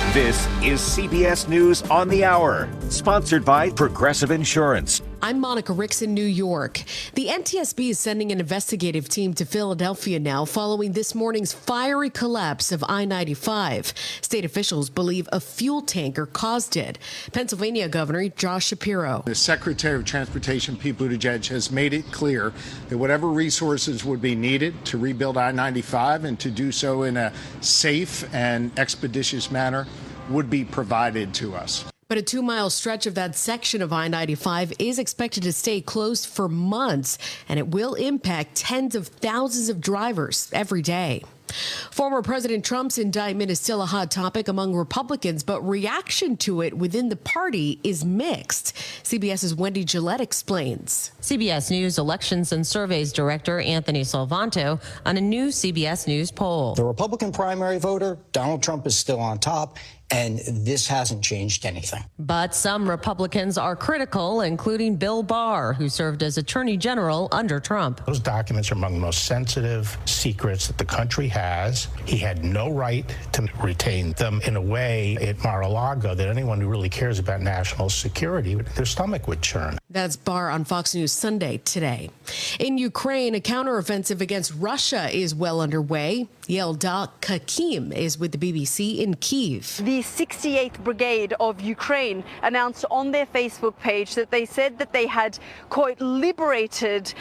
This is CBS News on the Hour, sponsored by Progressive Insurance. I'm Monica Ricks in New York. The NTSB is sending an investigative team to Philadelphia now following this morning's fiery collapse of I-95. State officials believe a fuel tanker caused it. Pennsylvania Governor Josh Shapiro. The Secretary of Transportation, Pete Buttigieg, has made it clear that whatever resources would be needed to rebuild I-95 and to do so in a safe and expeditious manner would be provided to us. But a 2-mile stretch of that section of I-95 is expected to stay closed for months, and it will impact tens of thousands of drivers every day. Former President Trump's indictment is still a hot topic among Republicans, but reaction to it within the party is mixed. CBS's Wendy Gillette explains. CBS News Elections and Surveys Director Anthony Salvanto on a new CBS News poll. The Republican primary voter, Donald Trump, is still on top, and this hasn't changed anything. But some Republicans are critical, including Bill Barr, who served as Attorney General under Trump. Those documents are among the most sensitive secrets that the country has. He had no right to retain them in a way at Mar-a-Lago that anyone who really cares about national security, their stomach would churn. That's Barr on Fox News Sunday today. In Ukraine, a counteroffensive against Russia is well underway. Yelda Kakim is with the BBC in Kyiv. The 68th Brigade of Ukraine announced on their Facebook page that they said that they had, quote, liberated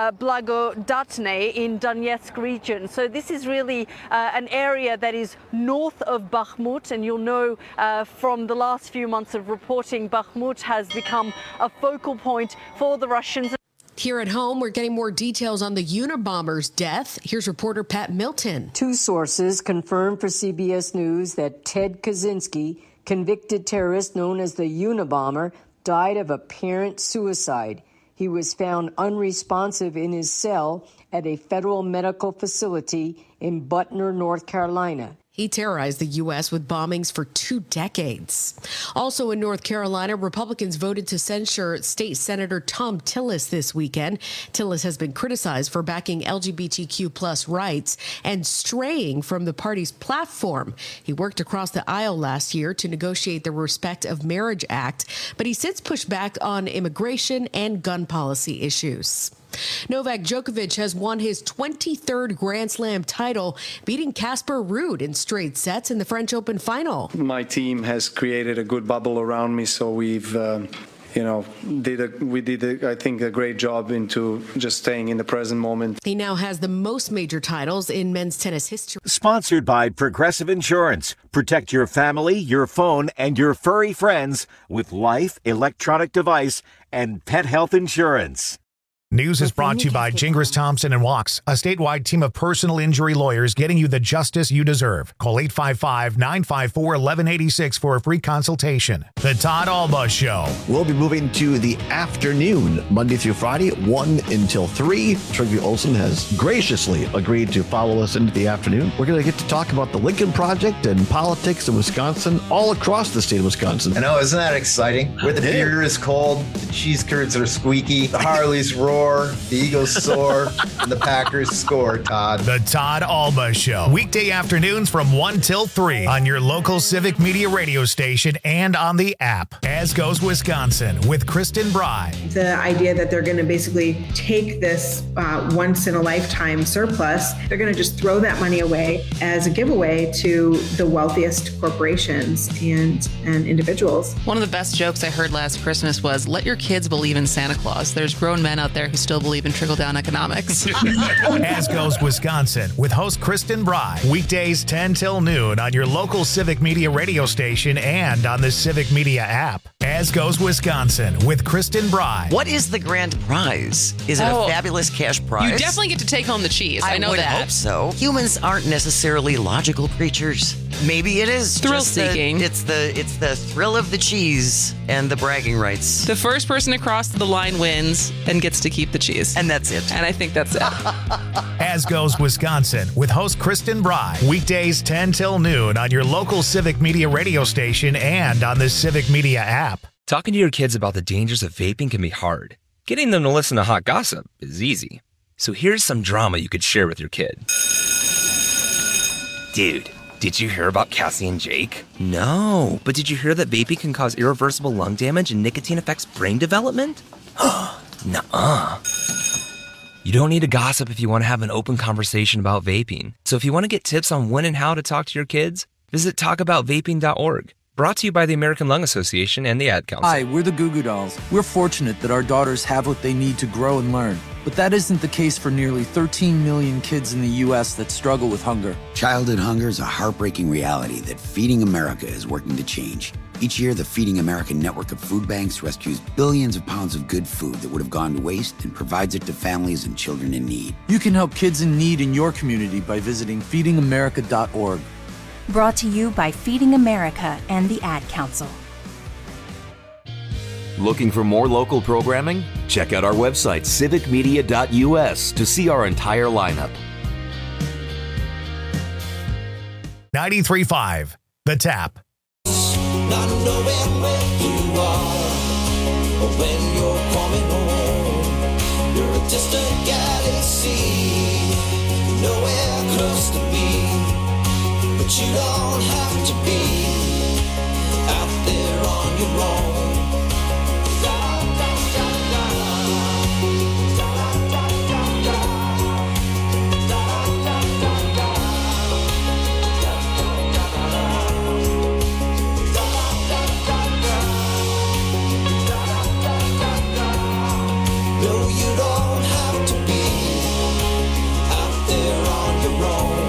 Blagodatne in Donetsk region. So this is really an area that is north of Bakhmut, and you'll know from the last few months of reporting, Bakhmut has become a focal point for the Russians. Here at home, we're getting more details on the Unabomber's death. Here's reporter Pat Milton. Two sources confirmed for CBS News that Ted Kaczynski, convicted terrorist known as the Unabomber, died of apparent suicide. He was found unresponsive in his cell at a federal medical facility in Butner, North Carolina. He terrorized the U.S. with bombings for 2 decades. Also in North Carolina, Republicans voted to censure State Senator Thom Tillis this weekend. Tillis has been criticized for backing LGBTQ plus rights and straying from the party's platform. He worked across the aisle last year to negotiate the Respect of Marriage Act, but he since pushed back on immigration and gun policy issues. Novak Djokovic has won his 23rd Grand Slam title, beating Casper Ruud in straight sets in the French Open final. My team has created a good bubble around me, so we've did I think a great job into just staying in the present moment. He now has the most major titles in men's tennis history. Sponsored by Progressive Insurance. Protect your family, your phone, and your furry friends with life, electronic device, and pet health insurance. News is brought to you by Gingras Thompson & Walks, a statewide team of personal injury lawyers getting you the justice you deserve. Call 855-954-1186 for a free consultation. The Todd Alba Show. We'll be moving to the afternoon, Monday through Friday, 1 until 3. Trygve Olsen has graciously agreed to follow us into the afternoon. We're going to get to talk about the Lincoln Project and politics in Wisconsin, all across the state of Wisconsin. I know, isn't that exciting? Where the beer is cold, the cheese curds are squeaky, the Harleys roar, the Eagles soar, and the Packers score, Todd. The Todd Alba Show. Weekday afternoons from 1 till 3 on your local Civic Media radio station and on the app. As Goes Wisconsin with Kristen Bry. The idea that they're going to basically take this once-in-a-lifetime surplus, they're going to just throw that money away as a giveaway to the wealthiest corporations and individuals. One of the best jokes I heard last Christmas was, let your kids believe in Santa Claus. There's grown men out there who still believe in trickle-down economics. As Goes Wisconsin with host Kristen Bry. Weekdays 10 till noon on your local Civic Media radio station and on the Civic Media app. As Goes Wisconsin with Kristen Bry. What is the grand prize? Is it a fabulous cash prize? You definitely get to take home the cheese. I know would that. Hope so. Humans aren't necessarily logical creatures. Maybe it is thrill-seeking. It's the thrill of the cheese and the bragging rights. The first person to cross the line wins and gets to keep the cheese. And that's it. And I think that's it. As Goes Wisconsin with host Kristen Bry. Weekdays 10 till noon on your local Civic Media radio station and on the Civic Media app. Talking to your kids about the dangers of vaping can be hard. Getting them to listen to hot gossip is easy. So here's some drama you could share with your kid. Dude, Did you hear about Cassie and Jake? No, but did you hear that vaping can cause irreversible lung damage and nicotine affects brain development? Nuh-uh. You don't need to gossip if you want to have an open conversation about vaping. So if you want to get tips on when and how to talk to your kids, visit talkaboutvaping.org. Brought to you by the American Lung Association and the Ad Council. Hi, we're the Goo Goo Dolls. We're fortunate that our daughters have what they need to grow and learn. But that isn't the case for nearly 13 million kids in the U.S. that struggle with hunger. Childhood hunger is a heartbreaking reality that Feeding America is working to change. Each year, the Feeding America network of food banks rescues billions of pounds of good food that would have gone to waste and provides it to families and children in need. You can help kids in need in your community by visiting feedingamerica.org. Brought to you by Feeding America and the Ad Council. Looking for more local programming? Check out our website, civicmedia.us, to see our entire lineup. 93.5, The Tap. Not knowing where you are or when you're coming home. You're a distant galaxy, nowhere close to me. But you don't have to be out there on your own. No, you don't have to be out there on your own.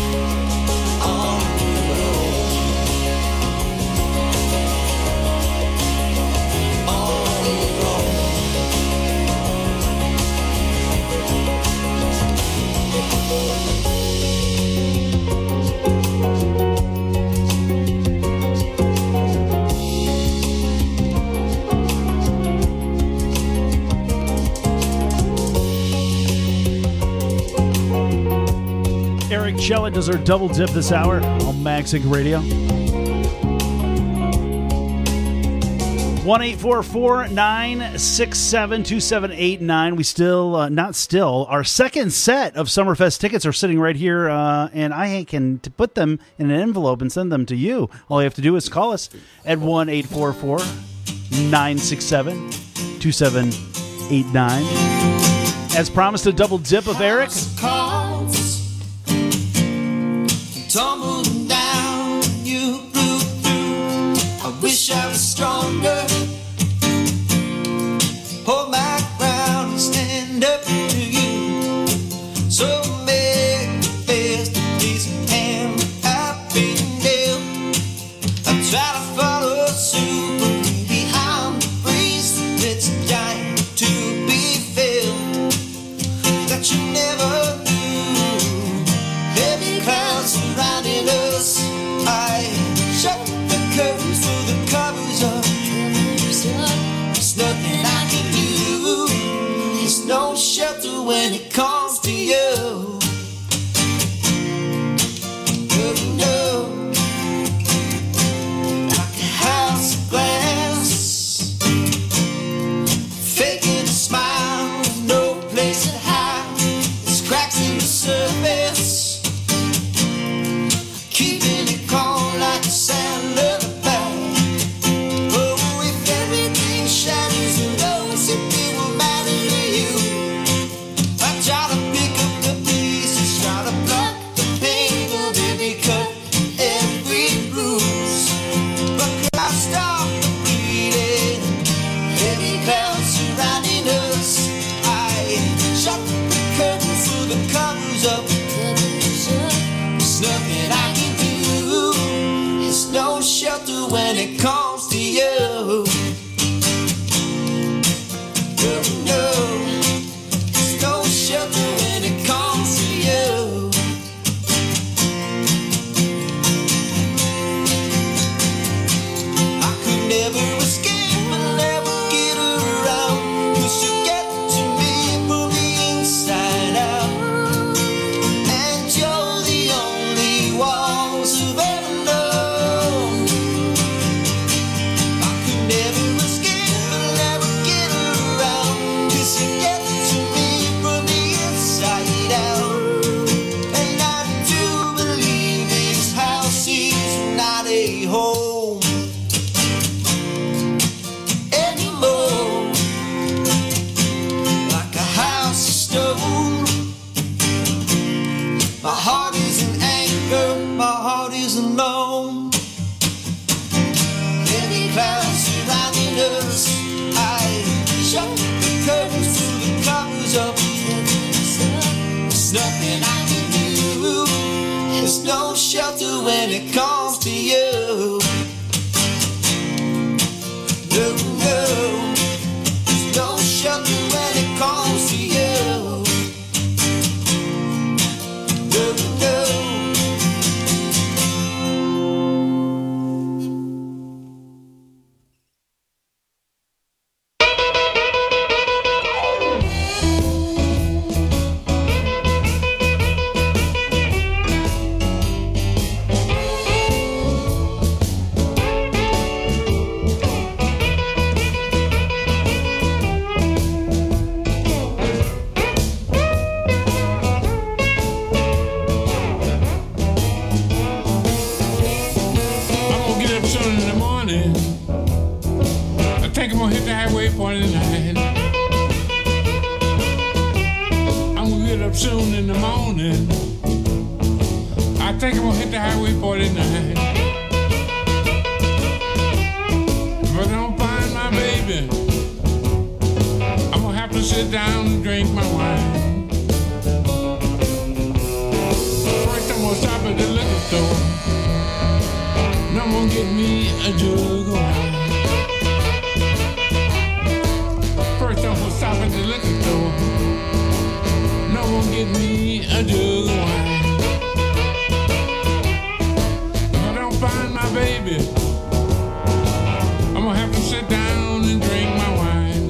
Eric Chella does our double dip this hour on MagSync Radio. 1-844-967-2789. We still, our second set of Summerfest tickets are sitting right here, and I can put them in an envelope and send them to you. All you have to do is call us at 1-844-967-2789. As promised, a double dip of Eric. Tumbling down, you blew through. I wish I was stronger. Hold my ground and stand up to you. So make the best of this hand I've been dealt. I try to follow suit, but behind the breeze that's dying to be felt. That you never knew. Heavy clouds surrounding us. I shut the curtains to the covers up. There's nothing I can do. There's no shelter when it comes to you. No, like a house of glass, faking a smile with no place to hide. There's cracks in the surface, keeping it calm like a sound lullaby. Oh, if everything shatters, those if it will matter to you. I try to pick up the pieces. nothing I can do. There's no shelter when it comes to you. No, no. There's no shelter when it comes to you. No, no. Soon in the morning, I think I'm gonna hit the highway 49. If I don't find my baby, I'm gonna have to sit down and drink my wine. First I'm gonna stop at the liquor store, and I'm gonna get me a jug of wine. First I'm gonna stop at the liquor store, no one give me a jug of wine. If I don't find my baby, I'm gonna have to sit down and drink my wine.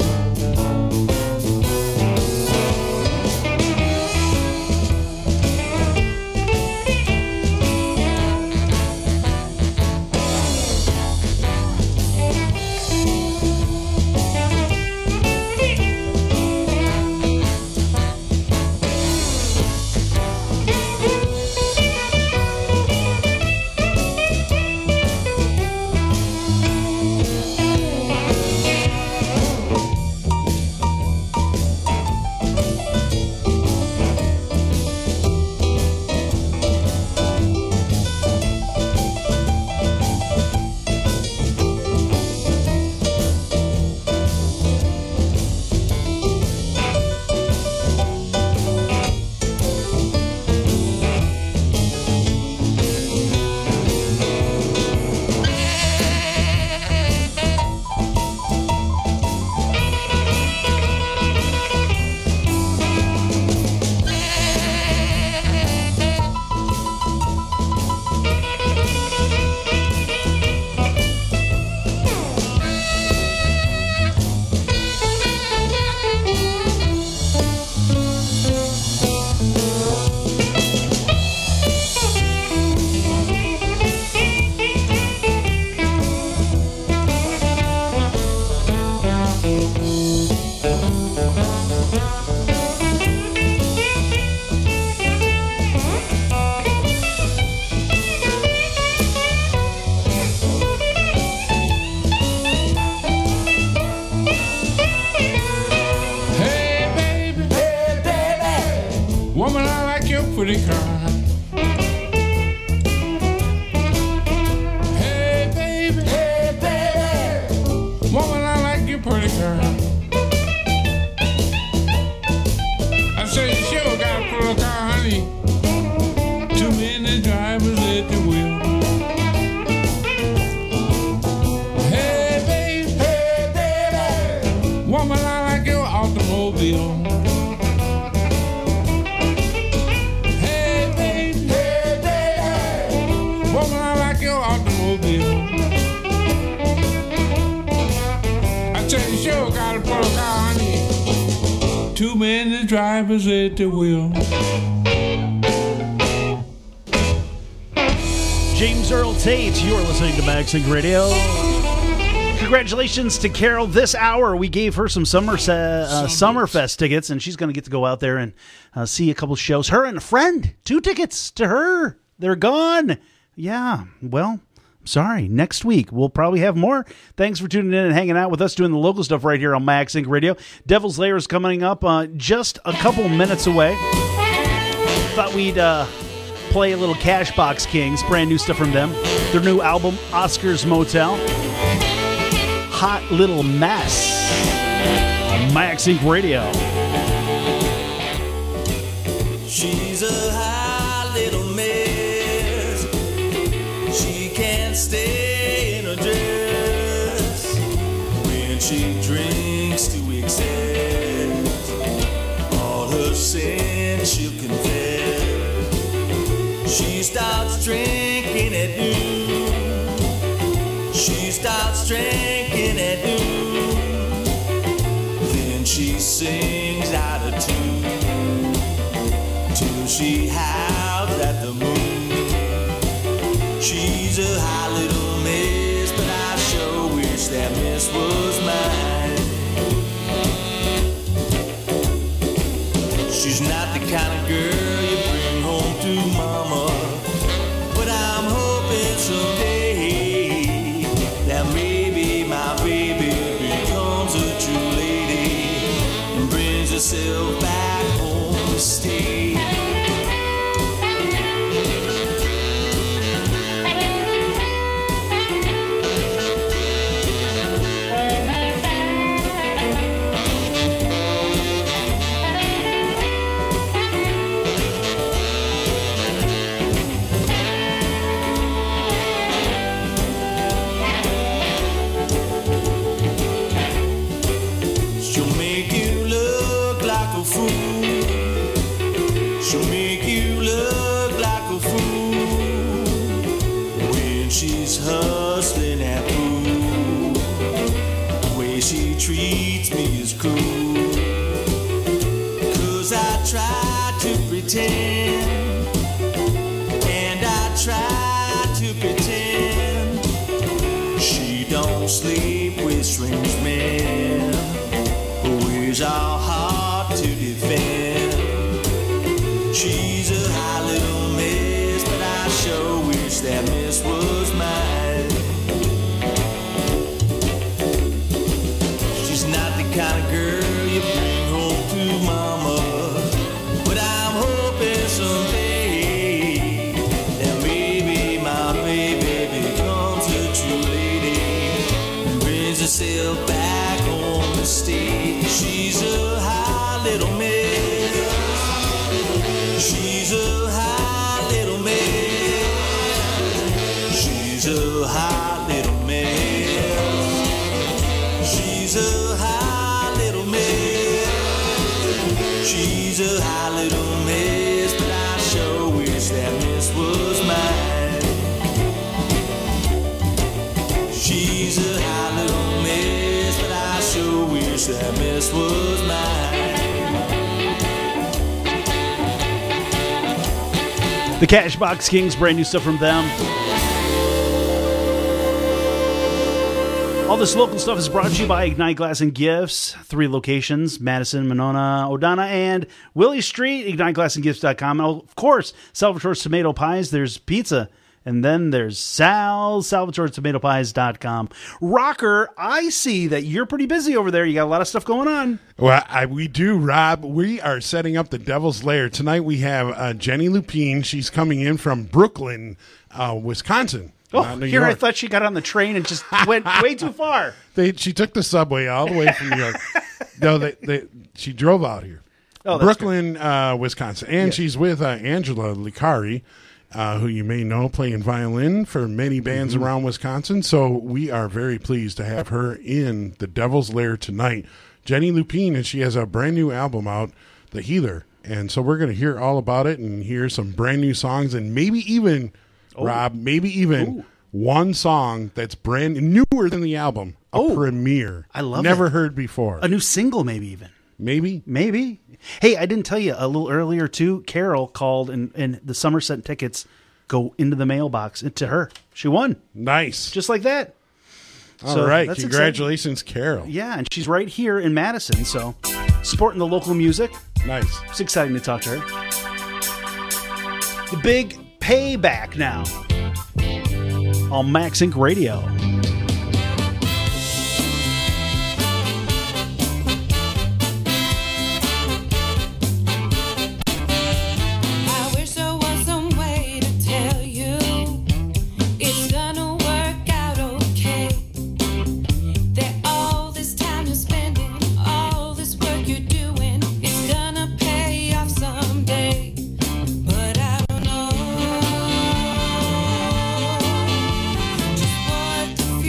Pretty car. Hey baby, woman, I like your pretty car. I say you sure got a pretty car, honey. Too many drivers at the wheel. Hey baby, woman, I like your automobile. Sure got a full car, honey. Too many drivers at the wheel. James Earl Tate, you're listening to MagSync Radio. Congratulations to Carol. This hour, we gave her some Summerfest tickets, and she's going to get to go out there and see a couple shows. Her and a friend, 2 tickets to her. They're gone. Yeah, well, sorry. Next week, we'll probably have more. Thanks for tuning in and hanging out with us, doing the local stuff right here on MagSync Radio. Devil's Lair is coming up just a couple minutes away. Thought we'd play a little Cashbox Kings, brand new stuff from them. Their new album, Oscar's Motel. Hot Little Mess on MagSync Radio. She sin, she'll confess. She starts drinking at noon. She starts drinking at noon. Then she sings out of tune till she howls at the moon. She's a high little miss, but I sure wish that miss was mine. She's not the kind of girl you bring home to mama, but I'm hoping someday that maybe my baby becomes a true lady and brings herself back home to stay. She'll make you look like a fool when she's hustling at pool. The way she treats me is cruel, 'cause I try to pretend, and I try to pretend she don't sleep with strange men. Her ways are hard to defend. She's a high little miss, but I sure wish that miss was mine. She's not the kind of girl you bring home to mama, but I'm hoping someday that maybe my baby becomes a true lady and brings herself back home to stay. She's a high little miss. She's a high little miss. She's a high little miss. She's a high little miss. She's a high little miss, but I sure wish that miss was mine. She's a high little miss, but I sure wish that miss was mine. The Cashbox Kings, brand new stuff from them. All this local stuff is brought to you by Ignite Glass and Gifts. 3 locations, Madison, Monona, Odonna, and Willie Street. IgniteGlassandGifts.com. And of course, Salvatore's Tomato Pies. There's pizza. And then there's SalvatoreTomatoPies.com. Rocker, I see that you're pretty busy over there. You got a lot of stuff going on. Well, we do, Rob. We are setting up the Devil's Lair. Tonight we have Jenny Lupine. She's coming in from Brooklyn, Wisconsin. Oh, here I thought she got on the train and just went way too far. She took the subway all the way from New York. No, she drove out here. Oh, Brooklyn, Wisconsin. And she's with Angela Licari, who you may know, playing violin for many bands around Wisconsin. So we are very pleased to have her in the Devil's Lair tonight. Jenny Lupine, and she has a brand new album out, The Healer. And so we're going to hear all about it and hear some brand new songs and maybe even, Rob, one song that's brand newer than the album, a premiere. I love Never heard before. A new single, maybe even. Maybe. Hey, I didn't tell you a little earlier, too. Carol called, and the Somerset tickets go into the mailbox to her. She won. Nice. Just like that. All right. Congratulations, exciting. Carol. Yeah, and she's right here in Madison, so supporting the local music. Nice. It's exciting to talk to her. The big payback now on Max Inc. Radio. Just what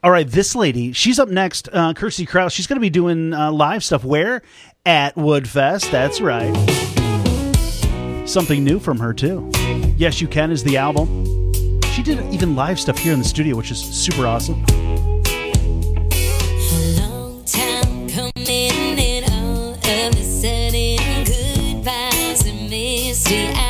All right, this lady, she's up next, Kirsty Krause. She's going to be doing live stuff. Where? At Woodfest. That's right. Something new from her, too. Yes, You Can is the album. She did even live stuff here in the studio, which is super awesome. Long time coming and all of a sudden goodbyes and misty eyes.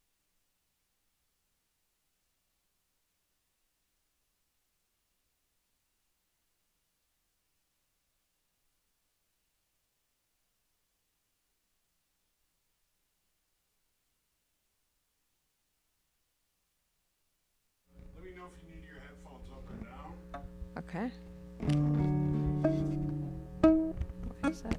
Okay. What is that?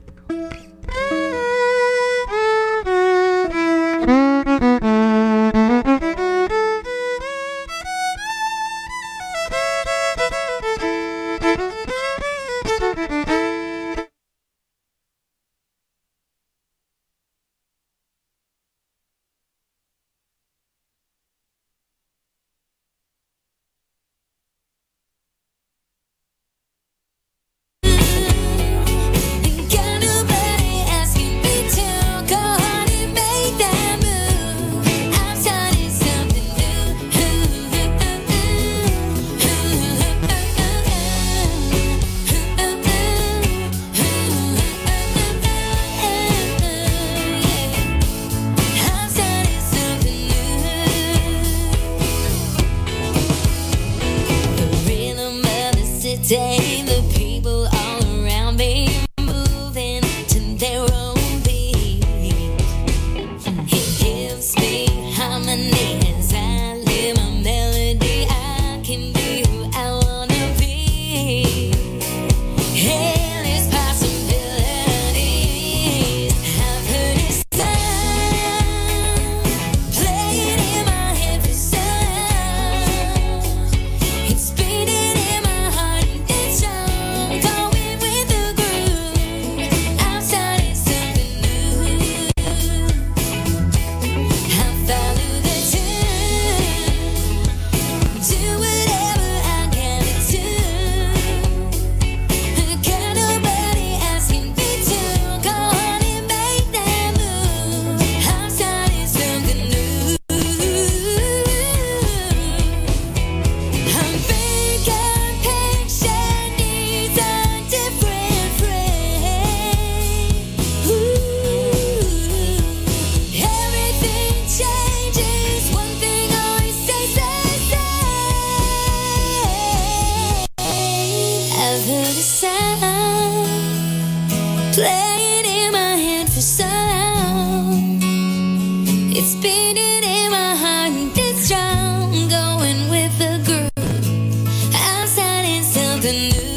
Day, the people all around me moving to their own beat. It gives me harmony as I live my melody. I can be who I wanna be. Endless possibilities. I've heard it sound playing in my head for sound. It's beating in my heart. Playing in my head for sound. It's beating in my heart and it's strong. Going with the groove. I'm starting something new.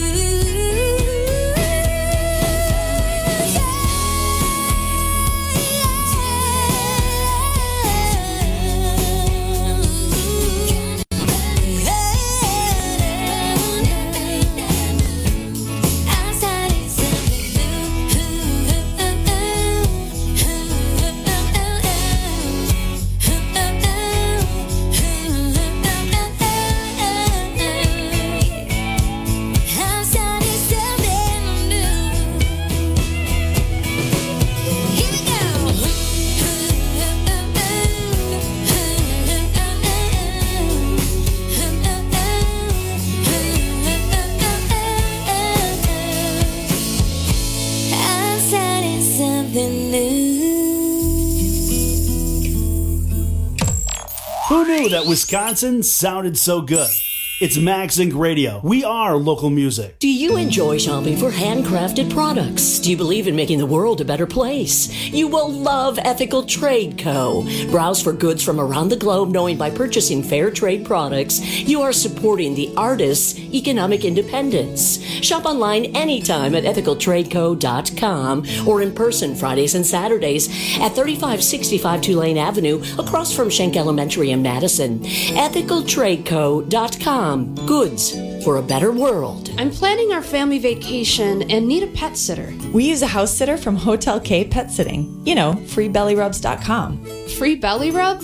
Who knew that Wisconsin sounded so good? It's Max Inc. Radio. We are local music. Do you enjoy shopping for handcrafted products? Do you believe in making the world a better place? You will love Ethical Trade Co. Browse for goods from around the globe, knowing by purchasing fair trade products, you are supporting the artists' economic independence. Shop online anytime at ethicaltradeco.com or in person Fridays and Saturdays at 3565 Tulane Avenue across from Schenck Elementary in Madison. ethicaltradeco.com. Goods for a better world. I'm planning our family vacation and need a pet sitter. We use a house sitter from Hotel K Pet Sitting. You know, freebellyrubs.com. Free belly rubs?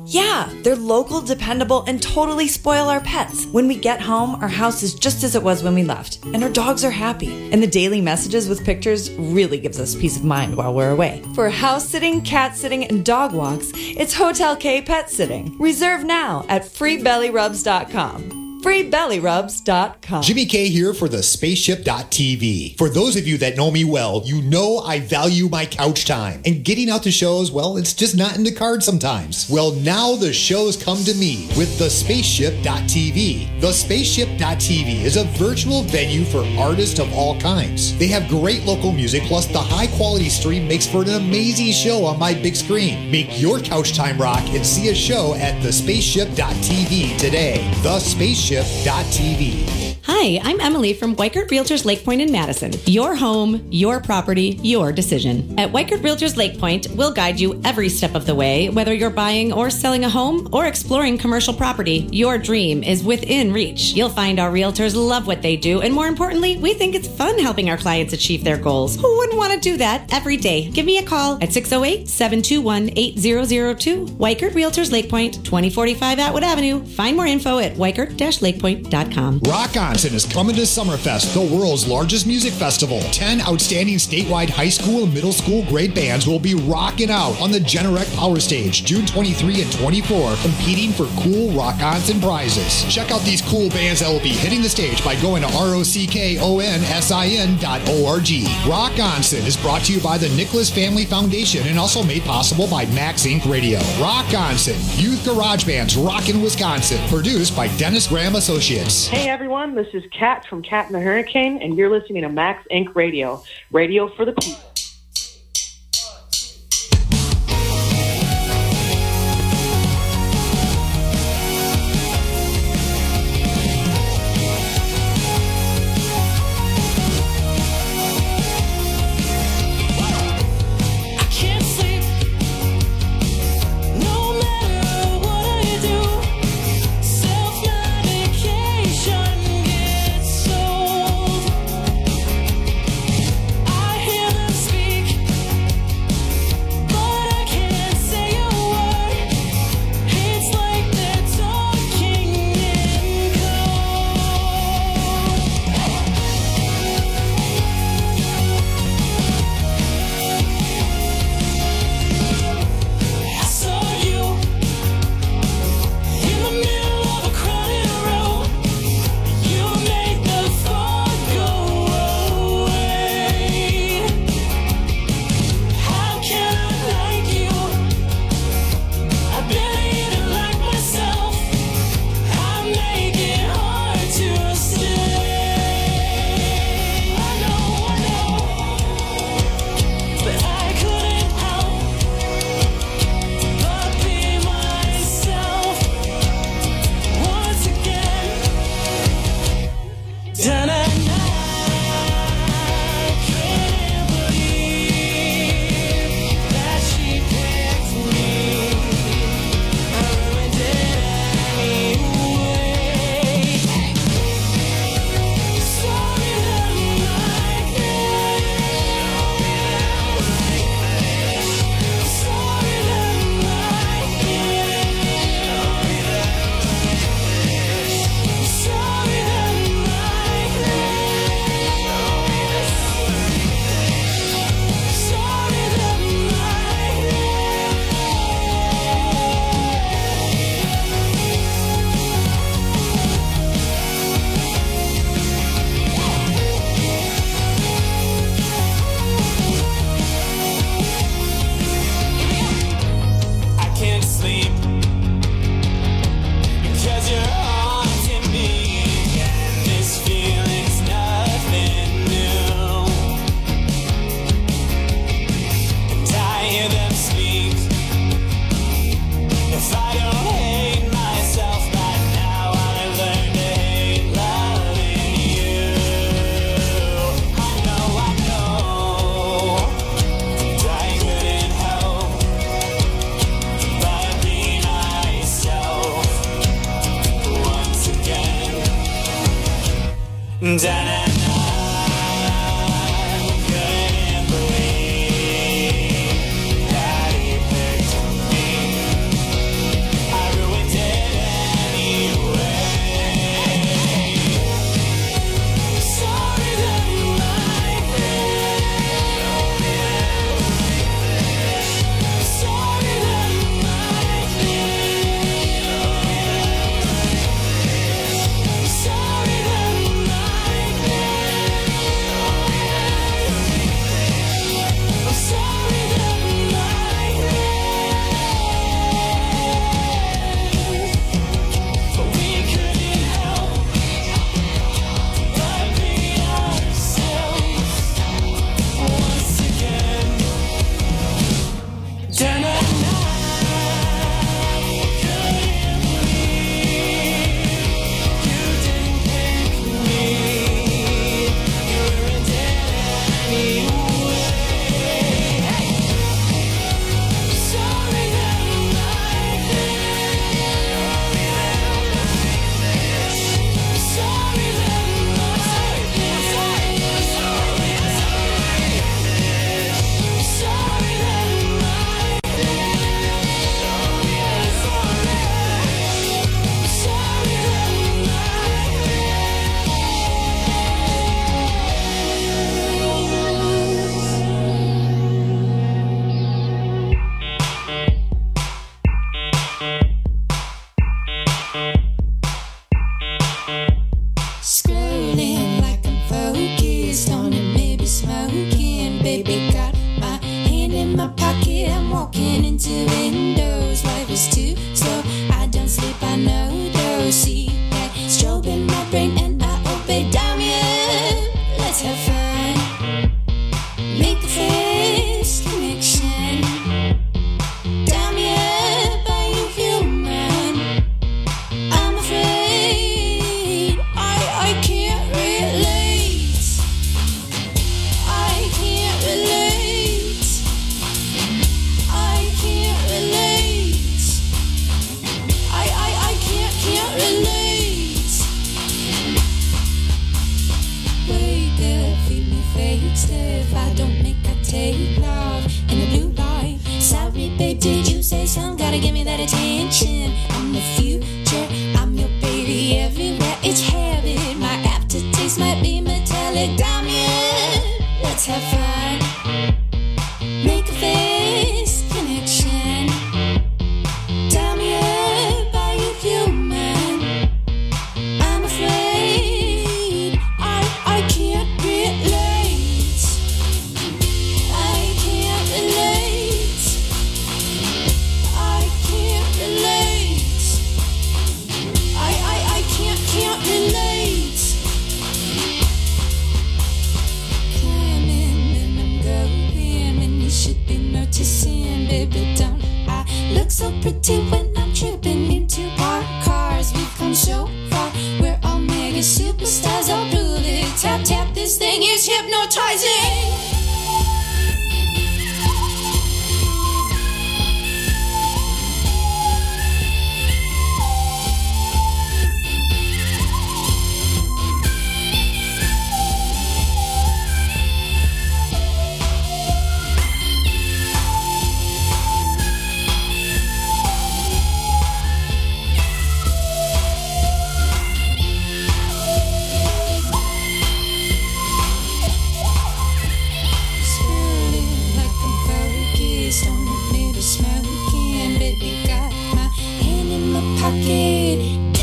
Yeah, they're local, dependable, and totally spoil our pets. When we get home, our house is just as it was when we left, and our dogs are happy. And the daily messages with pictures really gives us peace of mind while we're away. For house sitting, cat sitting, and dog walks, it's Hotel K Pet Sitting. Reserve now at freebellyrubs.com. freebellyrubs.com. Jimmy K here for the spaceship.tv. For those of you that know me well, you know I value my couch time. And getting out to shows, well, it's just not in the cards sometimes. Well, now the shows come to me with the spaceship.tv. The spaceship.tv is a virtual venue for artists of all kinds. They have great local music, plus the high quality stream makes for an amazing show on my big screen. Make your couch time rock and see a show at the spaceship.tv today. The spaceship.tv. Hi, I'm Emily from Weichert Realtors Lake Point in Madison. Your home, your property, your decision. At Weichert Realtors Lake Point, we'll guide you every step of the way, whether you're buying or selling a home or exploring commercial property. Your dream is within reach. You'll find our realtors love what they do, and more importantly, we think it's fun helping our clients achieve their goals. Who wouldn't want to do that every day? Give me a call at 608-721-8002. Weichert Realtors Lake Point, 2045 Atwood Avenue. Find more info at weichert-lakepoint.com. Rock Onsen is coming to Summerfest, the world's largest music festival. 10 outstanding statewide high school and middle school grade bands will be rocking out on the Generac Power Stage June 23 and 24, competing for cool Rock Onsen prizes. Check out these cool bands that will be hitting the stage by going to ROCKONSIN.org. Rock Onsen is brought to you by the Nicholas Family Foundation and also made possible by Max Inc. Radio. Rock Onsen, youth garage bands rockin' Wisconsin, produced by Dennis Graham Associates. Hey everyone, this is Kat from Kat and the Hurricane, and you're listening to Max Inc. Radio. Radio for the people. Scrolling like I'm focused on it, maybe smoking. Baby, got my hand in my pocket. I'm walking into windows. Life is too slow. I don't sleep, I know though. See that strobing my brain and I obey. Damien, let's have fun. Make a face connection. Damien, are you human? I'm afraid I can't relate. I can't relate. I can't relate. I can't relate. Wake up, feed me fake stuff. I don't make I take love in the blue light. Sorry, babe, did you say something? Gotta give me that attention. I'm the future, I'm your baby everywhere. It's habit, my aftertaste might be metallic. Damien, let's have fun. Make a face connection. Damien, are you human? I'm afraid I can't relate. I can't relate. I can't relate. I can't relate. Coming and I'm going, and you should be noticing, baby. Don't I look so pretty when I'm tripping into parked cars? We've come so far, we're all mega superstars. I'll prove it. Tap tap, this thing is hypnotizing. Scrolling like I'm focused on it, maybe smoking. Baby, got my hand in my pocket.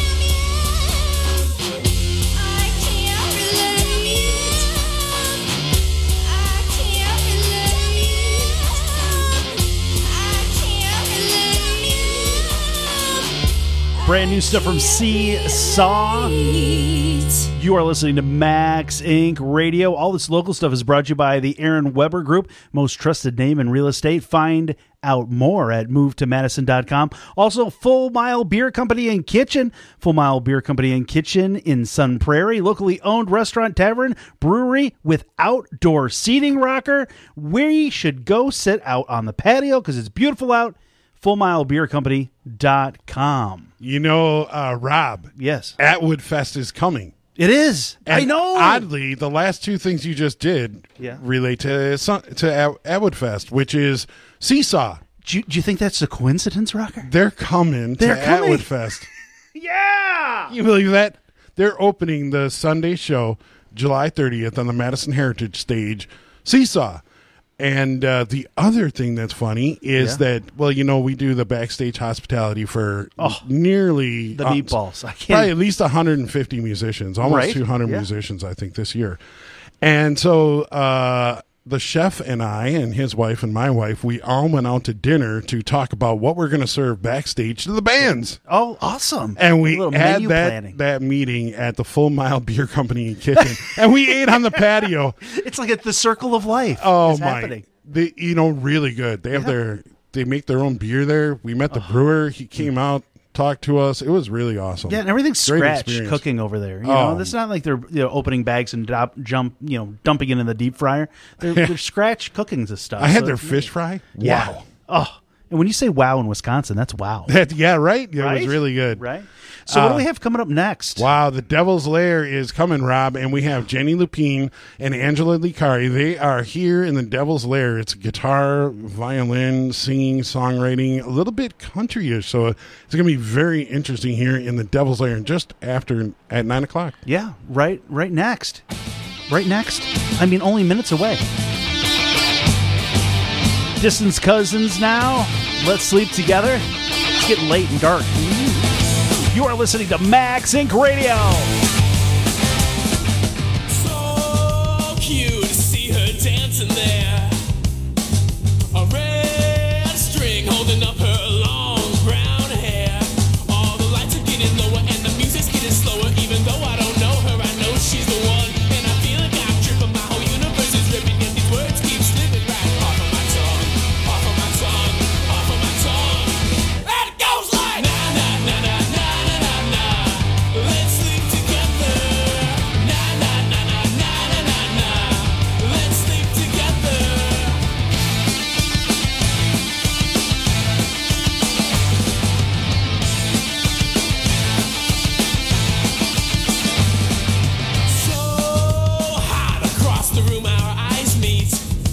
I can't relate. I can't relate. I can't relate. Brand new stuff from Seesaw. You are listening to Max Inc. Radio. All this local stuff is brought to you by the Aaron Weber Group, most trusted name in real estate. Find out more at movetomadison.com. Also, Full Mile Beer Company and Kitchen. Full Mile Beer Company and Kitchen in Sun Prairie. Locally owned restaurant, tavern, brewery with outdoor seating rocker. We should go sit out on the patio because it's beautiful out. FullMileBeerCompany.com. You know, Rob. Yes. Atwood Fest is coming. It is. And I know. Oddly, the last two things you just did relate to Atwood Fest, which is Seesaw. Do you think that's a coincidence, Rocker? They're coming to Atwood Fest. Yeah. You believe that? They're opening the Sunday show July 30th on the Madison Heritage stage, Seesaw. And the other thing that's funny is that, well, you know, we do the backstage hospitality for nearly the meatballs. I can't. Probably at least 150 musicians, almost 200 musicians, I think, this year. And so the chef and I and his wife and my wife, we all went out to dinner to talk about what we're going to serve backstage to the bands. Oh, awesome. And we had planning. that meeting at the Full Mile Beer Company and Kitchen. And we ate on the patio. It's like the circle of life. Oh, is my. happening. Really good. They have they make their own beer there. We met the brewer. He came out, talked to us. It was really awesome. Yeah, and everything's Great scratch experience. cooking over there. You know, it's not like they're opening bags and dumping it in the deep fryer. They're scratch cookings of stuff. I had their fish fry. Yeah. Wow. Oh, and when you say wow in Wisconsin, that's wow. Yeah, right? Yeah, Right? it was really good. Right? So what do we have coming up next? Wow, the Devil's Lair is coming, Rob, and we have Jenny Lupine and Angela Licari. They are here in the Devil's Lair. It's guitar, violin, singing, songwriting, a little bit countryish. So it's going to be very interesting here in the Devil's Lair just after at 9 o'clock. Yeah, right next. Right next. I mean, only minutes away. Distant Cousins now. Let's sleep together. It's getting late and dark. You are listening to Max Inc. Radio. So cute to see her dancing there. A red string holding up her long brown hair. All the lights are getting lower and the music's getting slower. Even though I don't know her, I know she's the one. And I feel like I'm tripping. My whole universe is ripping, and these words keep slipping right off of my tongue, off of my tongue, off of my tongue. And it goes like na na na na na na na na. Let's sleep together. Na na na na na na na na. Let's sleep together. So hot across the room, our eyes meet.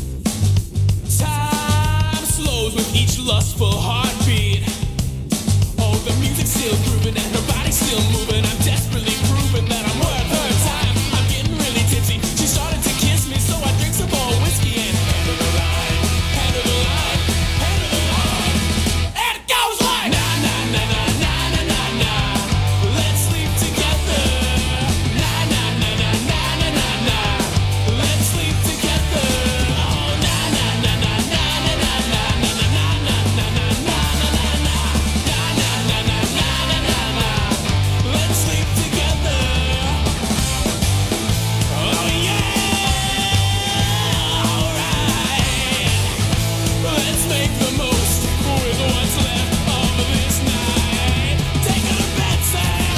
Time slows with each lustful heartbeat. Oh, the music's still grooving and her body's still moving. I'm desperately proving that I'm worth her time. I'm getting really tipsy. She started to kiss me, so I drink some more whiskey and hand her the line, hand her the line, hand her the line. And it goes like na na na na na na na na. Let's sleep together. Na na na na na na na na. Let's sleep together. Oh na na na na na na na na na na na na na na na. Let's sleep together. Oh yeah, alright. Let's make the most with what's left of this night. Take her to bed, Sam.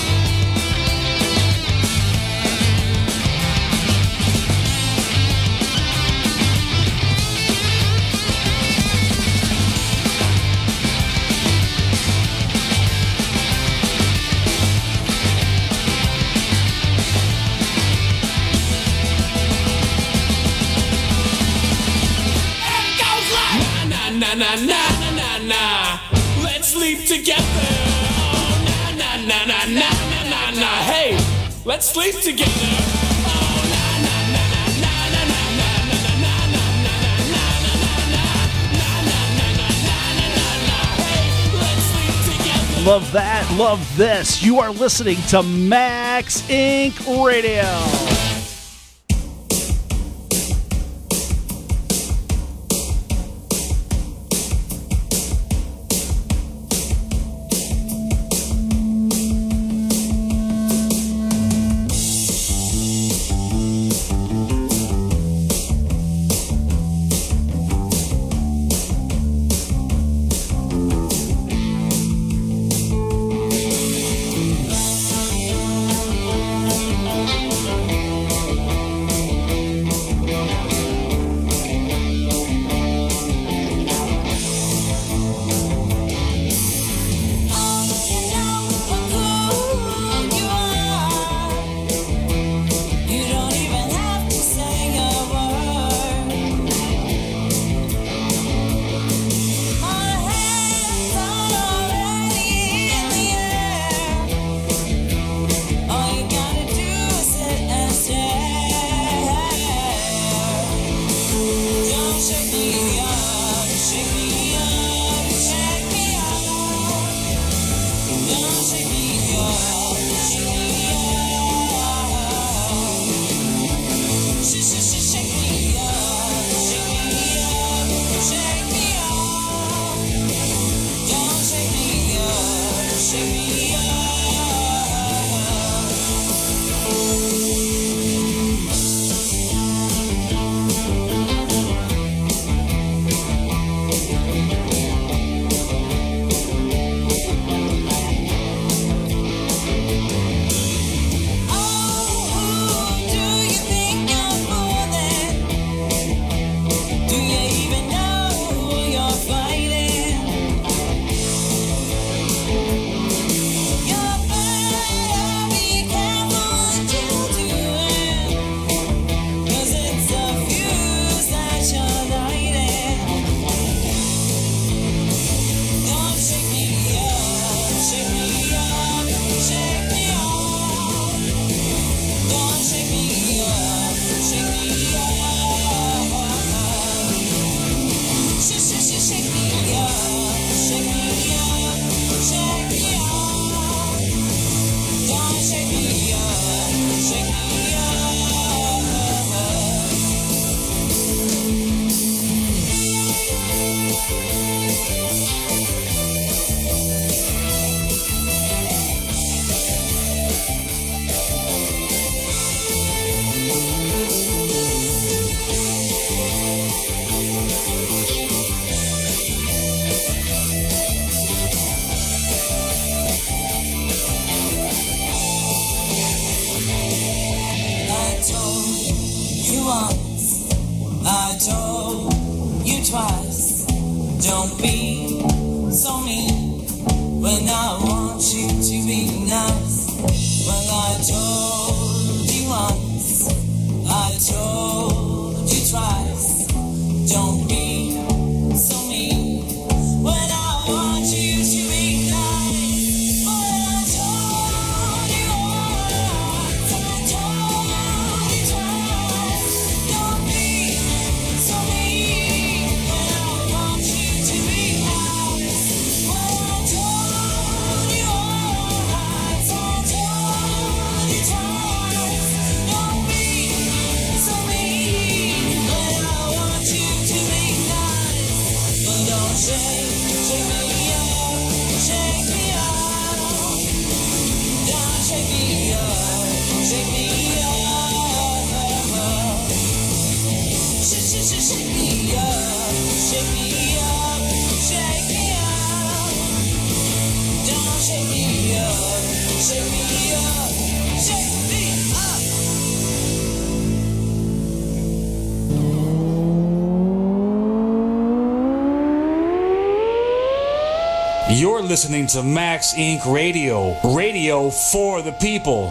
Na na na na na na na. Let's sleep together. Oh na na na na na na na na. Hey, let's sleep together. Oh na na na na na na na na na na na na na na na. Hey, let's sleep together. Love that. Love this. You are listening to Max Inc. Radio. be nice. Well, I told you once, I told you twice. Don't be so mean when I want you to be nice. Well, I told you once, I told you twice. Don't be so mean when I want you to be nice. Well, I told you once, I told you twice. Don't be so mean when I want you to be nice. But don't shake me up, shake me up. Don't shake me up, shake me up. Shake me up, shake me up, shake me up. Don't shake me up, shake me up, shake me up. You're listening to Max Inc. Radio, radio for the people.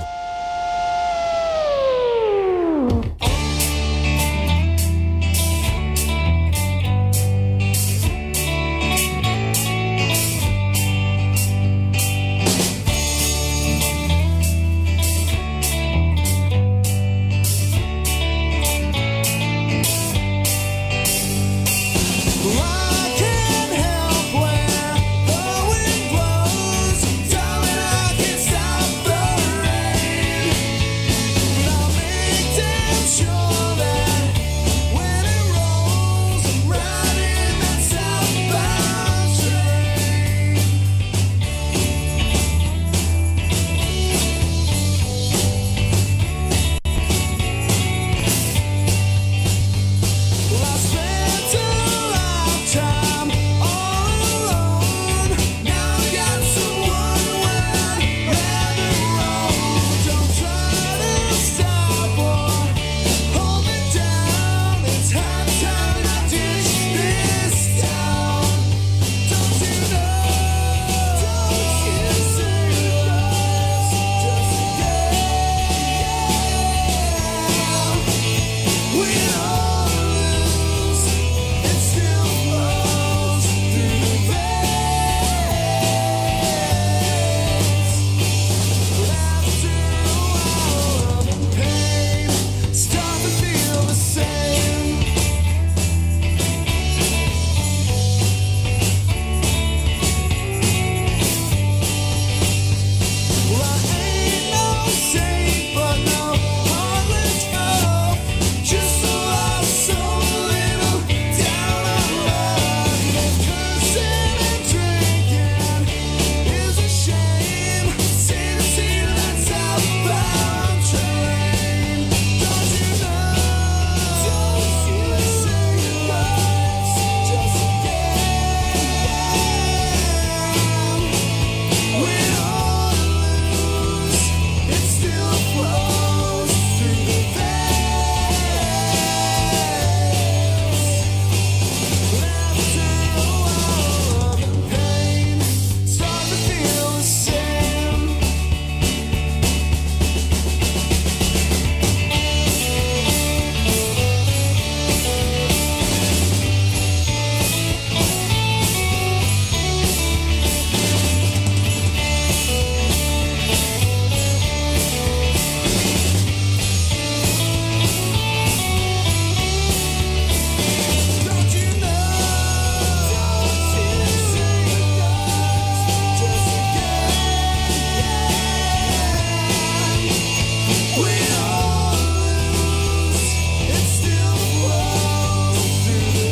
I can't help where the wind blows, darling. I can't stop the rain. I'll make damn sure that when it rolls, I'm riding that southbound train. Well, I spent a lifetime all alone. Now I got someone where I'd rather roam. Don't try to stop or hold me down. It's high time I ditch this town. Don't you know? Don't you see us just again? We all lose. It still flows through the veins. After a while of pain, start to feel the same. Well, I ain't no saint, but no heartless foe. Just a lost soul, a little down on luck. Cursing and drinking is a shame. Save the seat of that southbound train. Don't you know? Don't you see us just again? We all lose. It still flows through the veins. After a while of the pain, start to feel the same. Don't you know? Don't you see us just again? We all lose. It still flows through the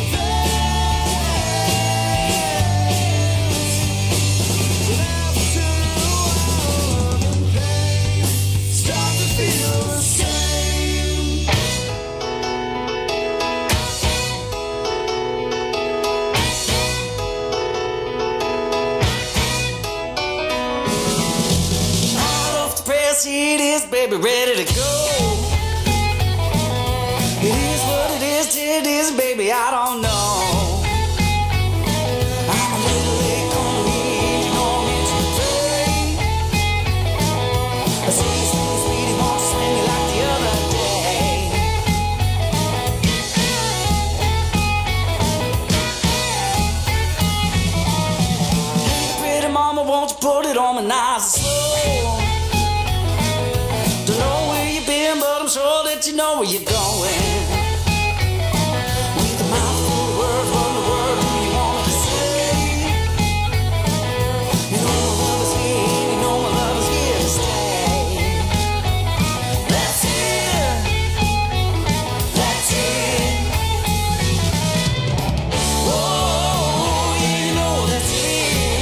veins. After a while of pain, start to feel the same. Hot off the press, it is, baby, ready to go. It is what it is, baby, I don't know. I'm a little late on leaning on me today. let you know where you're going. With a mouthful of words, what the word do you want to say? You know my love is here, you know my love is here to stay. That's it. That's it. Oh, yeah, you know that's it.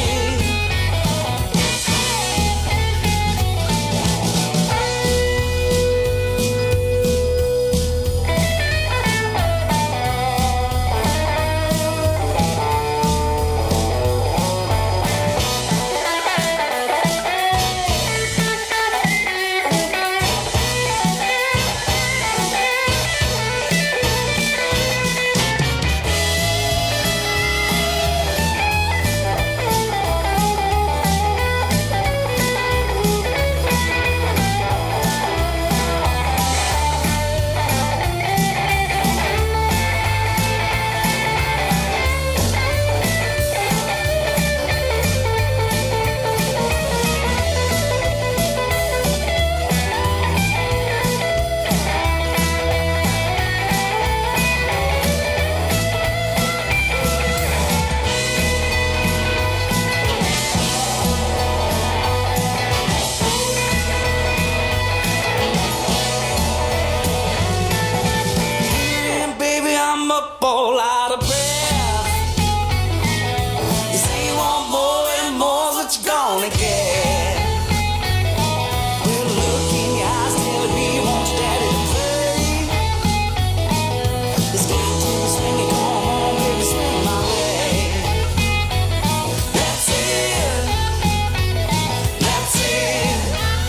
And baby, I'm up all out of breath. You say you want more and more's what you're gonna get. Well, look in your eyes telling me you want your daddy to play. Let's get to the swing and come on, baby, swing my way. That's it. That's it.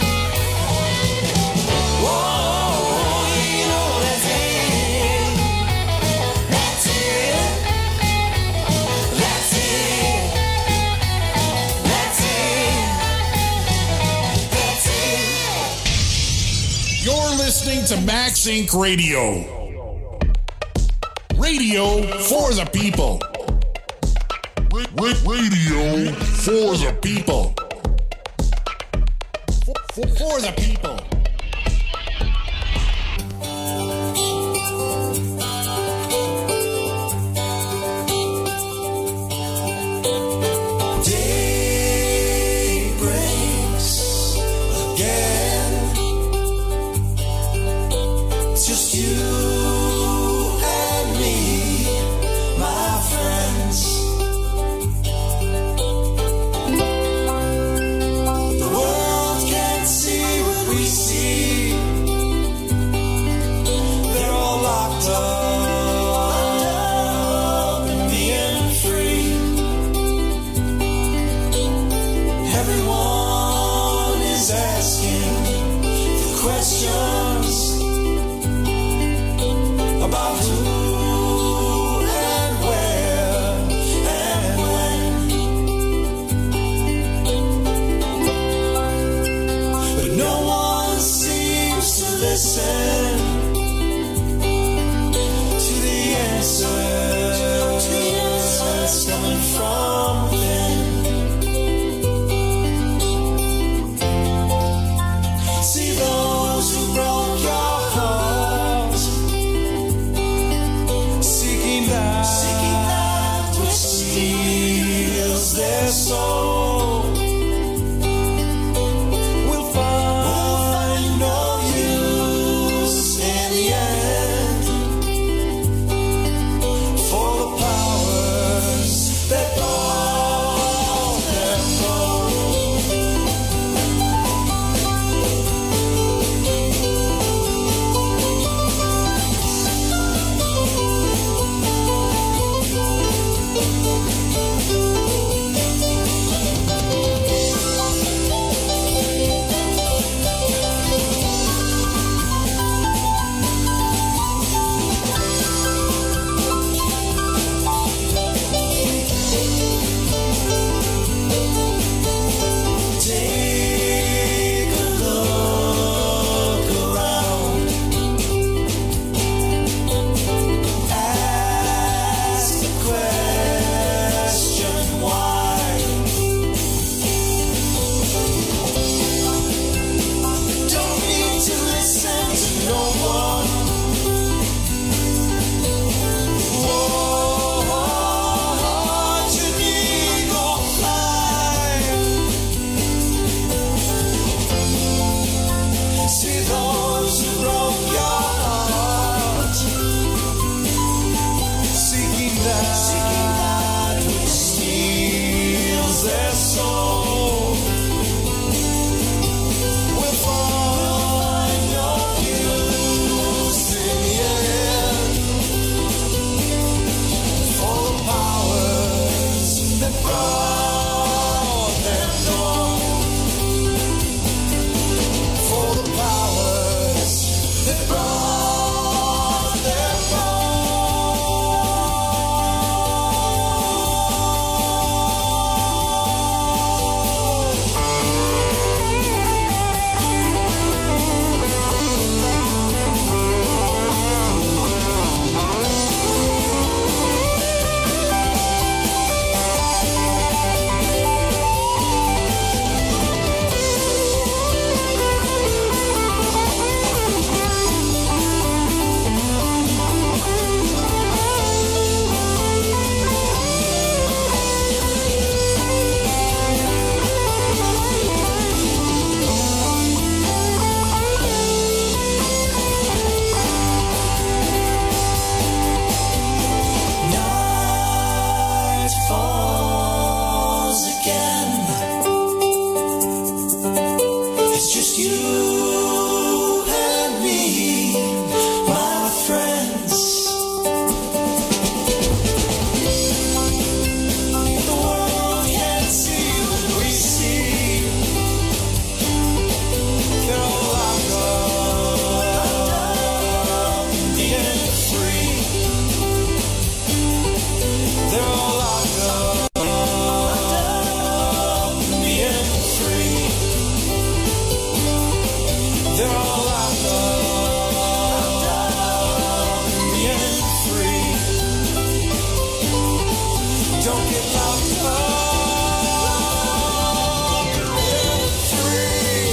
Whoa, you know that's it. That's it. That's it. That's it. That's it. You're listening to Max Inc. Radio. Radio for the people. Radio for the people. For the people. Day breaks again. It's just you and me, my friends. The world can't see what we see. It's just you and me, my friends. The world can't see what we see. They're all locked up, being free. They're all locked up, being free. They're all locked up, being free. Don't get locked up, being free.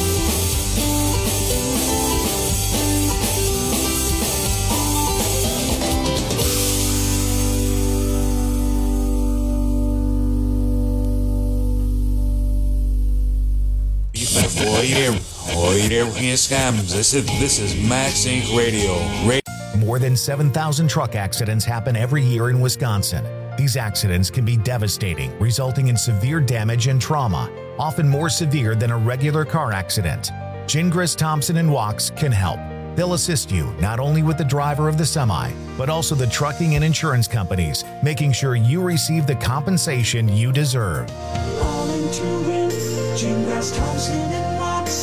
This is Max Inc. Radio. More than 7,000 truck accidents happen every year in Wisconsin. These accidents can be devastating, resulting in severe damage and trauma, often more severe than a regular car accident. Gingras, Thompson & Walks can help. They'll assist you not only with the driver of the semi, but also the trucking and insurance companies, making sure you receive the compensation you deserve. All in to win. Gingras, Thompson and Watts.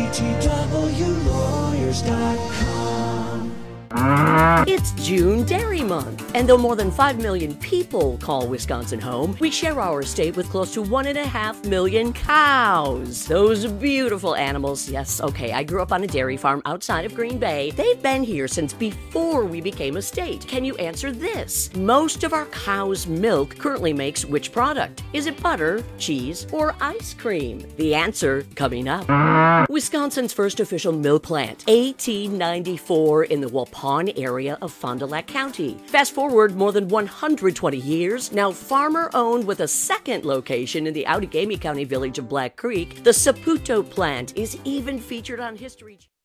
GTWlawyers.com. It's June Dairy Month, and though more than 5 million people call Wisconsin home, we share our state with close to 1.5 million cows. Those beautiful animals. Yes, okay, I grew up on a dairy farm outside of Green Bay. They've been here since before we became a state. Can you answer this? Most of our cow's milk currently makes which product? Is it butter, cheese, or ice cream? The answer coming up. Wisconsin's first official milk plant, 1894 in the Waupun area of Fond du Lac County. Fast forward more than 120 years, now farmer-owned with a second location in the Outagamie County village of Black Creek, the Saputo plant is even featured on History.